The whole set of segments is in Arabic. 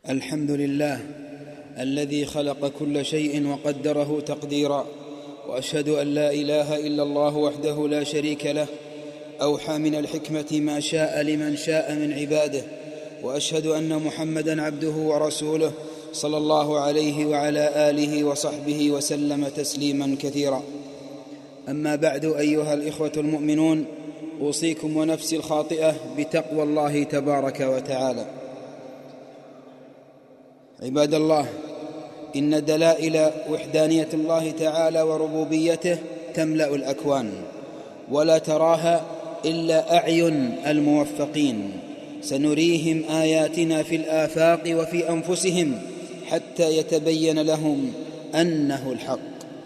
الحمد لله الذي خلق كل شيء وقدره تقديرا، وأشهد أن لا إله إلا الله وحده لا شريك له، أوحى من الحكمة ما شاء لمن شاء من عباده، وأشهد أن محمدًا عبده ورسوله صلى الله عليه وعلى آله وصحبه وسلم تسليمًا كثيرا. أما بعد، أيها الإخوة المؤمنون، أوصيكم ونفسي الخاطئة بتقوى الله تبارك وتعالى. عباد الله، إن دلائل وحدانية الله تعالى وربوبيته تملأ الأكوان، ولا تراها إلا أعين الموفقين. سنريهم آياتنا في الآفاق وفي أنفسهم حتى يتبين لهم أنه الحق.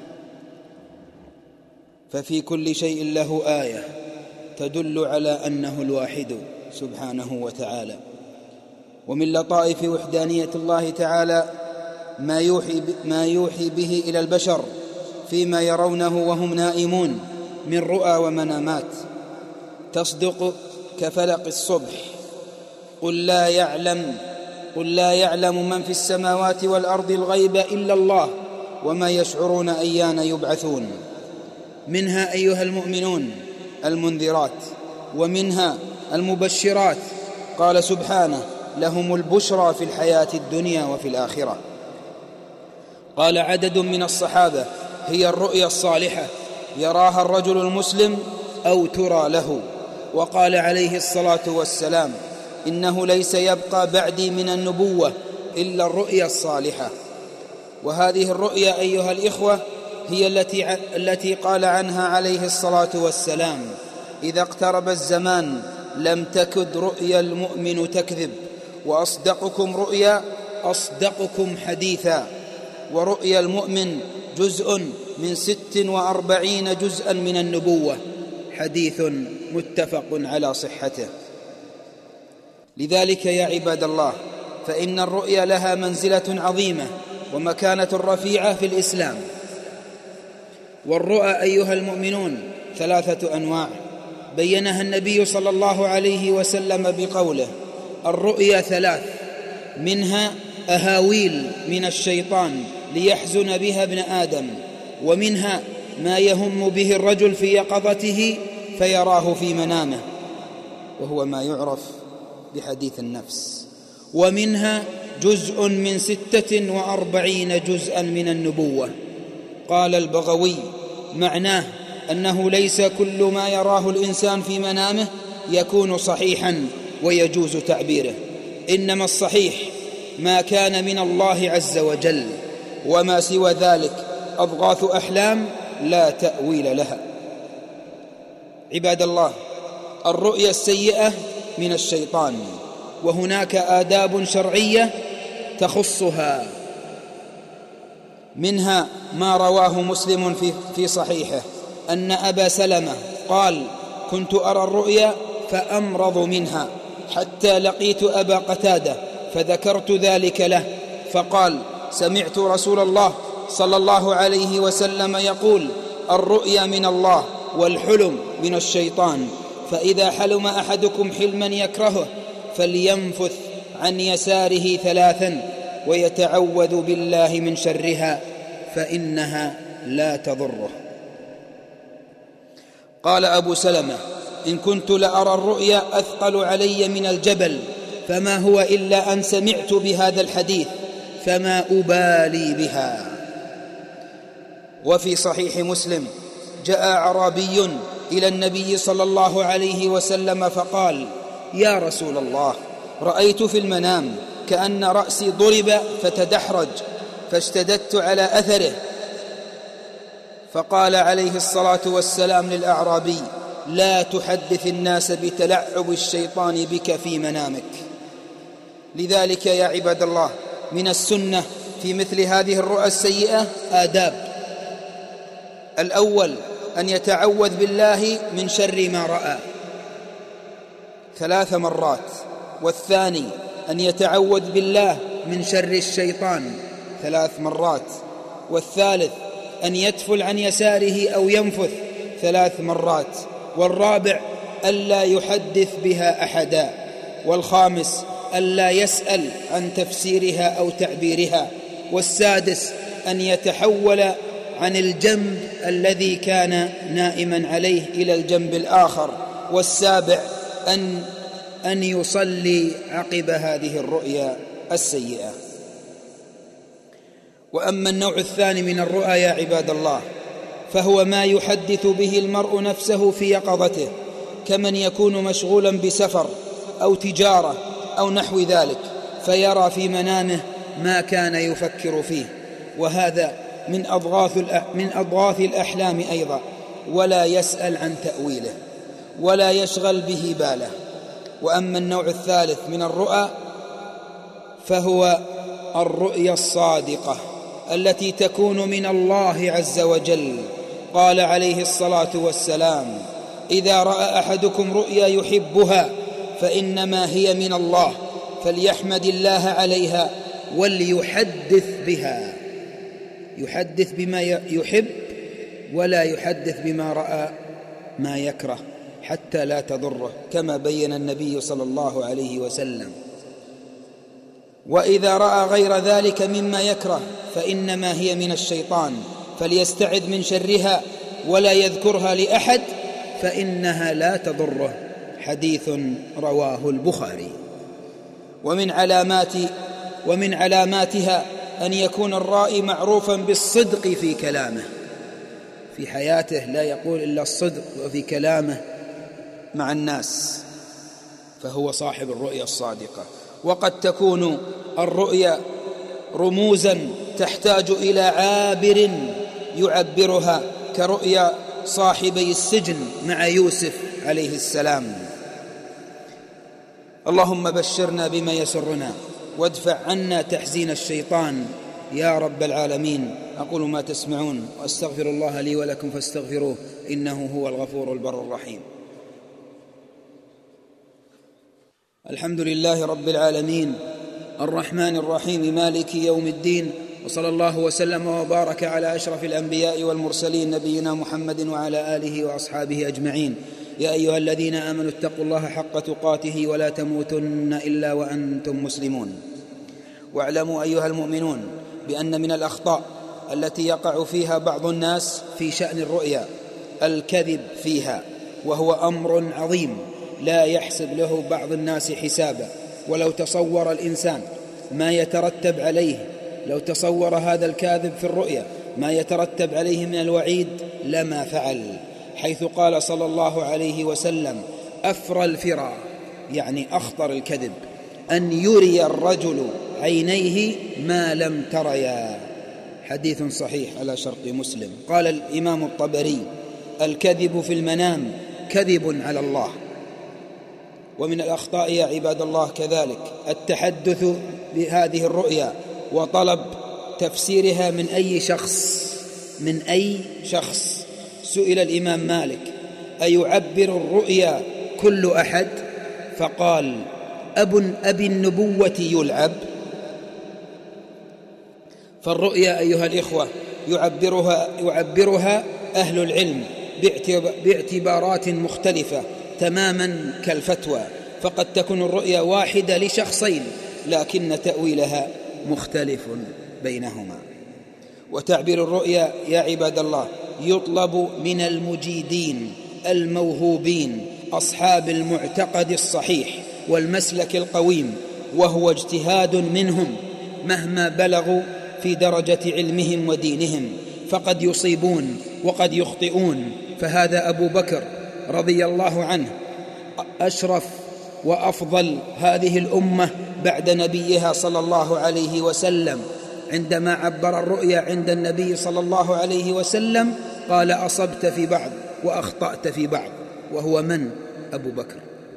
ففي كل شيء له آية تدل على أنه الواحد سبحانه وتعالى. ومن لطائف وحدانية الله تعالى ما يوحي به إلى البشر فيما يرونه وهم نائمون من رؤى ومنامات، تصدق كفلق الصبح. قل لا يعلم من في السماوات والأرض الغيب إلا الله وما يشعرون أيان يبعثون. منها أيها المؤمنون المنذرات، ومنها المبشرات. قال سبحانه: لهم البشرى في الحياة الدنيا وفي الآخرة. قال عدد من الصحابة: هي الرؤيا الصالحة يراها الرجل المسلم أو ترى له. وقال عليه الصلاة والسلام: إنه ليس يبقى بعدي من النبوة إلا الرؤيا الصالحة. وهذه الرؤيا أيها الإخوة هي التي قال عنها عليه الصلاة والسلام: إذا اقترب الزمان لم تكد رؤيا المؤمن تكذب، وأصدقكم رؤيا أصدقكم حديثا. ورؤيا المؤمن جزء من 46 جزءا من النبوة، حديث متفق على صحته. لذلك يا عباد الله، فإن الرؤيا لها منزلة عظيمة ومكانة رفيعة في الإسلام. والرؤى أيها المؤمنون 3 أنواع بينها النبي صلى الله عليه وسلم بقوله: الرؤيا 3، منها أهاويل من الشيطان ليحزن بها ابن آدم، ومنها ما يهم به الرجل في يقظته فيراه في منامه، وهو ما يعرف بحديث النفس، ومنها جزء من 46 جزءا من النبوة. قال البغوي: معناه أنه ليس كل ما يراه الإنسان في منامه يكون صحيحا ويجوز تعبيره، إنما الصحيح ما كان من الله عز وجل، وما سوى ذلك أضغاث أحلام لا تأويل لها. عباد الله، الرؤيا السيئة من الشيطان، وهناك آداب شرعية تخصها. منها ما رواه مسلم في صحيحه أن أبا سلمة قال: كنت أرى الرؤيا فأمرض منها حتى لقيت أبا قتادة فذكرت ذلك له، فقال: سمعت رسول الله صلى الله عليه وسلم يقول: الرؤيا من الله والحلم من الشيطان، فإذا حلم أحدكم حلما يكرهه فلينفث عن يساره 3 ويتعوذ بالله من شرها فإنها لا تضره. قال أبو سلمة: إن كنت لأرى الرؤيا أثقل علي من الجبل، فما هو إلا أن سمعت بهذا الحديث فما أبالي بها. وفي صحيح مسلم جاء أعرابي إلى النبي صلى الله عليه وسلم فقال: يا رسول الله، رأيت في المنام كأن رأسي ضرب فتدحرج، فاشتددت على أثره. فقال عليه الصلاة والسلام للأعرابي: لا تحدث الناس بتلعب الشيطان بك في منامك. لذلك يا عباد الله، من السنة في مثل هذه الرؤى السيئة آداب. الأول أن يتعوذ بالله من شر ما رأى 3 مرات، والثاني أن يتعوذ بالله من شر الشيطان 3 مرات، والثالث أن يتفل عن يساره أو ينفث 3 مرات، والرابع ألا يحدث بها أحدا، والخامس ألا يسأل عن تفسيرها أو تعبيرها. والسادس أن يتحول عن الجنب الذي كان نائما عليه إلى الجنب الآخر. والسابع أن يصلي عقب هذه الرؤيا السيئة. وأما النوع الثاني من الرؤى يا عباد الله، فهو ما يحدث به المرء نفسه في يقظته، كمن يكون مشغولا بسفر أو تجارة أو نحو ذلك، فيرى في منامه ما كان يفكر فيه، وهذا من أضغاث الأحلام أيضا، ولا يسأل عن تأويله ولا يشغل به باله. وأما النوع الثالث من الرؤى فهو الرؤيا الصادقة التي تكون من الله عز وجل. قال عليه الصلاة والسلام: إذا رأى أحدكم رؤيا يحبها فإنما هي من الله، فليحمد الله عليها وليحدث بها. يحدث بما يحب ولا يحدث بما رأى ما يكره حتى لا تضره، كما بين النبي صلى الله عليه وسلم. وإذا رأى غير ذلك مما يكره فإنما هي من الشيطان، فليستعذ من شرها ولا يذكرها لأحد فإنها لا تضره. حديث رواه البخاري. ومن علاماتها أن يكون الرائي معروفا بالصدق في كلامه، في حياته لا يقول إلا الصدق، وفي كلامه مع الناس فهو صاحب الرؤيا الصادقة. وقد تكون الرؤيا رموزا تحتاج إلى عابر يعبرها، كرؤيا صاحبي السجن مع يوسف عليه السلام. اللهم بشرنا بما يسرنا وادفع عنا تحزين الشيطان يا رب العالمين. أقول ما تسمعون وأستغفر الله لي ولكم فاستغفروه إنه هو الغفور البر الرحيم. الحمد لله رب العالمين الرحمن الرحيم مالك يوم الدين، وصلى الله وسلم وبارك على أشرف الأنبياء والمرسلين نبينا محمد وعلى آله وأصحابه أجمعين. يا أيها الذين آمنوا اتقوا الله حق تقاته ولا تموتن إلا وأنتم مسلمون. واعلموا أيها المؤمنون بأن من الأخطاء التي يقع فيها بعض الناس في شأن الرؤيا الكذب فيها، وهو أمر عظيم لا يحسب له بعض الناس حسابا. ولو تصور الإنسان ما يترتب عليه، لو تصور هذا الكاذب في الرؤيا ما يترتب عليه من الوعيد لما فعل، حيث قال صلى الله عليه وسلم: أفرى الفرى، يعني أخطر الكذب، أن يري الرجل عينيه ما لم تريا. حديث صحيح على شرط مسلم. قال الإمام الطبري: الكذب في المنام كذب على الله. ومن الأخطاء يا عباد الله كذلك التحدث بهذه الرؤيا وطلب تفسيرها من أي شخص. سئل الإمام مالك: أيعبر الرؤيا كل أحد؟ فقال: أبي النبوة يلعب؟ فالرؤيا أيها الإخوة يعبرها أهل العلم باعتبارات مختلفة تماما كالفتوى، فقد تكون الرؤيا واحدة لشخصين لكن تأويلها مختلف بينهما. وتعبير الرؤيا يا عباد الله يطلب من المجيدين الموهوبين أصحاب المعتقد الصحيح والمسلك القويم، وهو اجتهاد منهم مهما بلغوا في درجة علمهم ودينهم، فقد يصيبون وقد يخطئون. فهذا أبو بكر رضي الله عنه أشرف وأفضل هذه الأمة بعد نبيها صلى الله عليه وسلم، عندما عبر الرؤيا عند النبي صلى الله عليه وسلم قال: أصبت في بعض وأخطأت في بعض. وهو من؟ أبو بكر.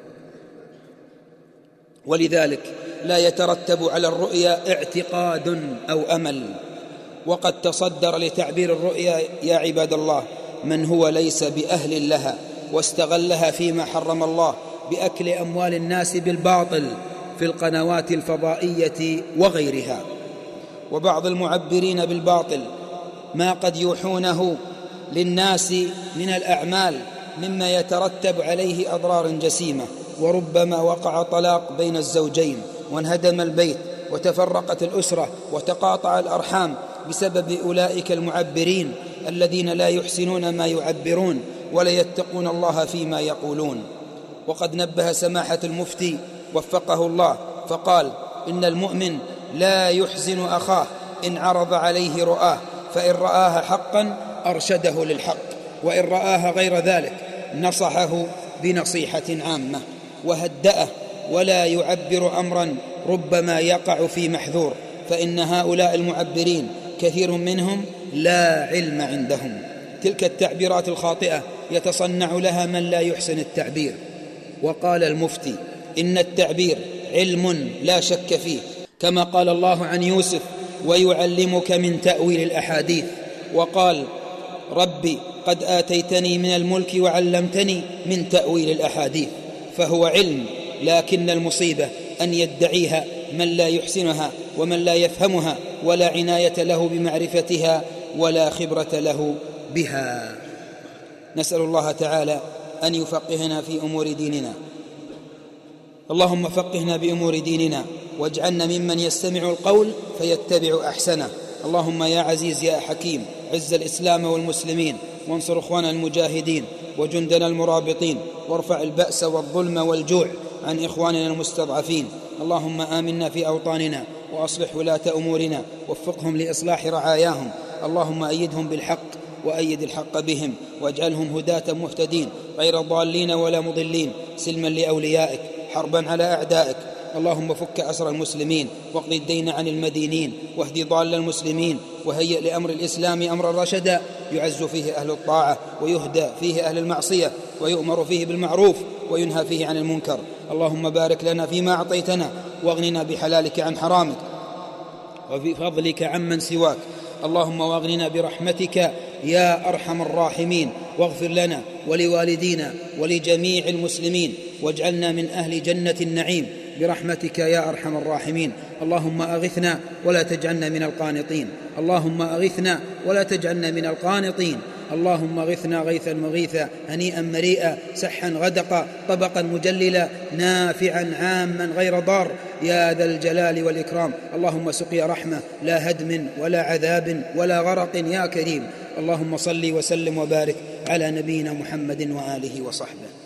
ولذلك لا يترتب على الرؤيا اعتقاد أو أمل. وقد تصدر لتعبير الرؤيا يا عباد الله من هو ليس بأهل لها، واستغلها فيما حرم الله بأكل أموال الناس بالباطل في القنوات الفضائية وغيرها. وبعض المعبرين بالباطل ما قد يوحونه للناس من الأعمال مما يترتب عليه أضرار جسيمة، وربما وقع طلاق بين الزوجين، وانهدم البيت وتفرقت الأسرة وتقاطع الأرحام بسبب أولئك المعبرين الذين لا يحسنون ما يعبرون ولا يتقون الله فيما يقولون. وقد نبه سماحة المفتي وفقه الله فقال: إن المؤمن لا يحزن أخاه إن عرض عليه رؤاه، فإن رآها حقا أرشده للحق، وإن رآها غير ذلك نصحه بنصيحة عامة وهدأه، ولا يعبر أمرا ربما يقع في محذور، فإن هؤلاء المعبرين كثير منهم لا علم عندهم. تلك التعبيرات الخاطئة يتصنع لها من لا يحسن التعبير. وقال المفتي: إن التعبير علم لا شك فيه، كما قال الله عن يوسف: ويعلمك من تأويل الأحاديث. وقال: ربي قد آتيتني من الملك وعلمتني من تأويل الأحاديث. فهو علم، لكن المصيبة أن يدعيها من لا يحسنها ومن لا يفهمها ولا عناية له بمعرفتها ولا خبرة له بها. نسأل الله تعالى أن يفقهنا في أمور ديننا. اللهم فقهنا بأمور ديننا واجعلنا ممن يستمع القول فيتبع أحسنه. اللهم يا عزيز يا حكيم عز الإسلام والمسلمين، وانصر إخواننا المجاهدين وجندنا المرابطين، وارفع البأس والظلم والجوع عن إخواننا المستضعفين. اللهم آمنا في أوطاننا وأصلح ولاة أمورنا، وفقهم لإصلاح رعاياهم. اللهم أيدهم بالحق وأيد الحق بهم، واجعلهم هداة مهتدين غير ضالين ولا مضلين، سلما لأوليائك حربا على أعدائك. اللهم فك أسر المسلمين واقض الدين عن المدينين، واهد ضال المسلمين، وهيئ لأمر الإسلام أمرا رشدا يعز فيه أهل الطاعة ويهدى فيه أهل المعصية، ويؤمر فيه بالمعروف وينهى فيه عن المنكر. اللهم بارك لنا فيما أعطيتنا، واغننا بحلالك عن حرامك، وبفضلك عمن سواك. اللهم واغننا برحمتك يا أرحم الراحمين، واغفر لنا ولوالدينا ولجميع المسلمين، واجعلنا من أهل جنة النعيم برحمتك يا أرحم الراحمين. اللهم أغثنا ولا تجعلنا من القانطين، اللهم أغثنا ولا تجعلنا من القانطين. اللهم اغثنا غيثا مغيثا هنيئا مريئا سحا غدقا طبقا مجللا نافعا عاما غير ضار يا ذا الجلال والإكرام. اللهم سقيا رحمة لا هدم ولا عذاب ولا غرق يا كريم. اللهم صل وسلم وبارك على نبينا محمد وآله وصحبه.